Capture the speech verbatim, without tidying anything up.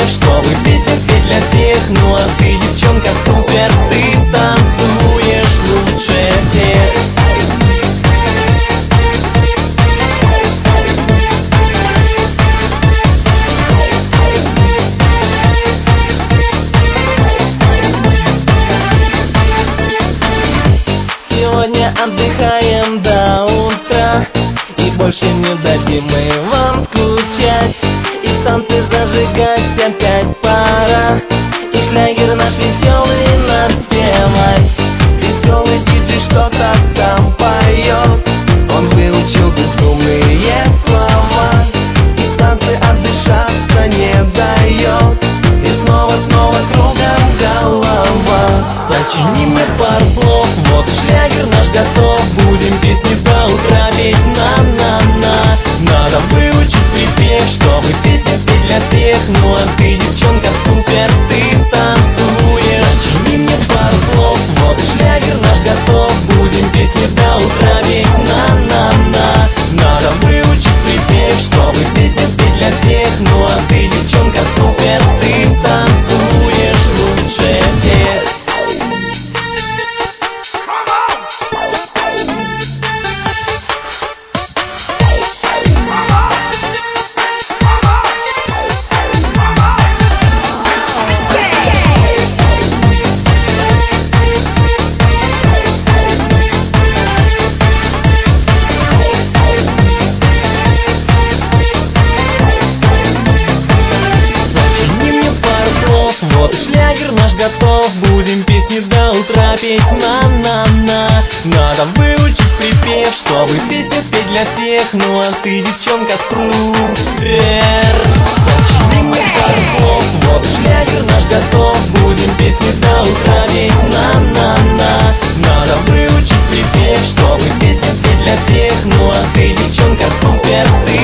припев, чтобы песня спеть для всех. Ну а ты, девчонка, супер, ты танцуешь лучше всех. Сегодня отдыхаем до утра, и больше не дадим мы вам скучать. И станции зажигать опять пора, и шлягер наш веселый напевать. Веселый диджей что-то там поет, он выучил безумные слова, и станции отдышаться не дает, и снова, снова кругом голова. Сочини мне пару слов, вот шлягер наш готов. Будем песни до утра петь, на-на-на. Надо выучить припев, чтобы песня спеть для всех. Ну а ты, девчонка, супер, ты танцуешь. Сочини мне пару слов, вот шлягер наш готов. Будем песни до утра петь, на-на-на. Надо выучить припев, чтобы песня спеть для всех. Ну а ты, девчонка, супер, ты танцуешь лучше всех. Вот и шлягер наш готов, будем песни до утра петь, на-на-на. Надо выучить припев, чтобы песня спеть для всех. Ну а ты, девчонка, супер. Сочини мне пару слов, вот и шлягер наш готов, будем песни до утра петь, на-на-на. Надо выучить припев, чтобы песня спеть для всех. Ну а ты, девчонка, супер, ты